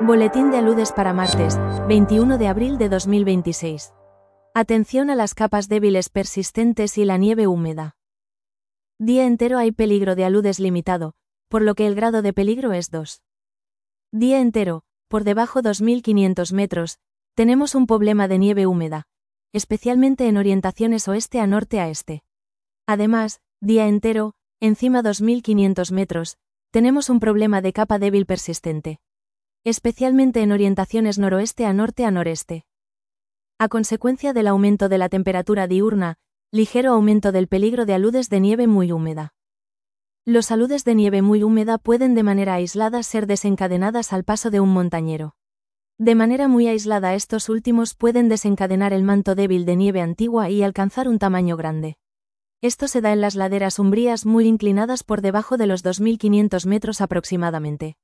Boletín de aludes para martes, 21 de abril de 2026. Atención a las capas débiles persistentes y la nieve húmeda. Día entero hay peligro de aludes limitado, por lo que el grado de peligro es 2. Día entero, por debajo 2500 metros, tenemos un problema de nieve húmeda, especialmente en orientaciones oeste a norte a este. Además, día entero, encima 2500 metros, tenemos un problema de capa débil persistente, especialmente en orientaciones noroeste a norte a noreste. A consecuencia del aumento de la temperatura diurna, ligero aumento del peligro de aludes de nieve muy húmeda. Los aludes de nieve muy húmeda pueden de manera aislada ser desencadenadas al paso de un montañero. De manera muy aislada estos últimos pueden desencadenar el manto débil de nieve antigua y alcanzar un tamaño grande. Esto se da en las laderas umbrías muy inclinadas por debajo de los 2500 metros aproximadamente.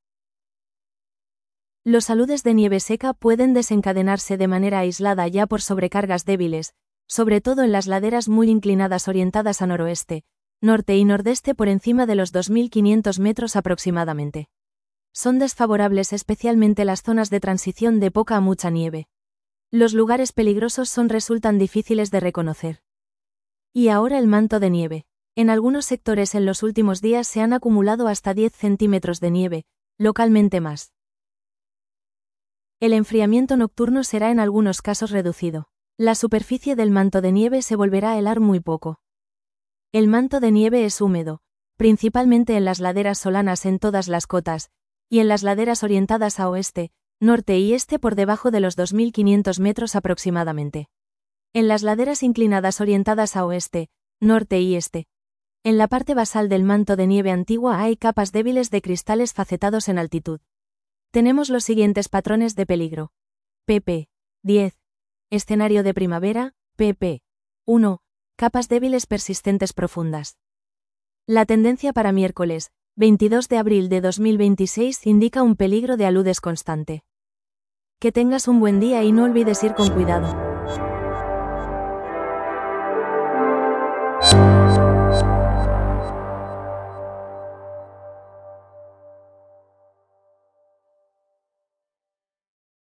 Los aludes de nieve seca pueden desencadenarse de manera aislada ya por sobrecargas débiles, sobre todo en las laderas muy inclinadas orientadas a noroeste, norte y nordeste por encima de los 2500 metros aproximadamente. Son desfavorables especialmente las zonas de transición de poca a mucha nieve. Los lugares peligrosos resultan difíciles de reconocer. Y ahora el manto de nieve. En algunos sectores en los últimos días se han acumulado hasta 10 centímetros de nieve, localmente más. El enfriamiento nocturno será en algunos casos reducido. La superficie del manto de nieve se volverá a helar muy poco. El manto de nieve es húmedo, principalmente en las laderas solanas en todas las cotas, y en las laderas orientadas a oeste, norte y este por debajo de los 2500 metros aproximadamente. En las laderas inclinadas orientadas a oeste, norte y este. En la parte basal del manto de nieve antigua hay capas débiles de cristales facetados en altitud. Tenemos los siguientes patrones de peligro. pp. 10. Escenario de primavera, pp. 1. Capas débiles persistentes profundas. La tendencia para miércoles, 22 de abril de 2026 indica un peligro de aludes constante. Que tengas un buen día y no olvides ir con cuidado.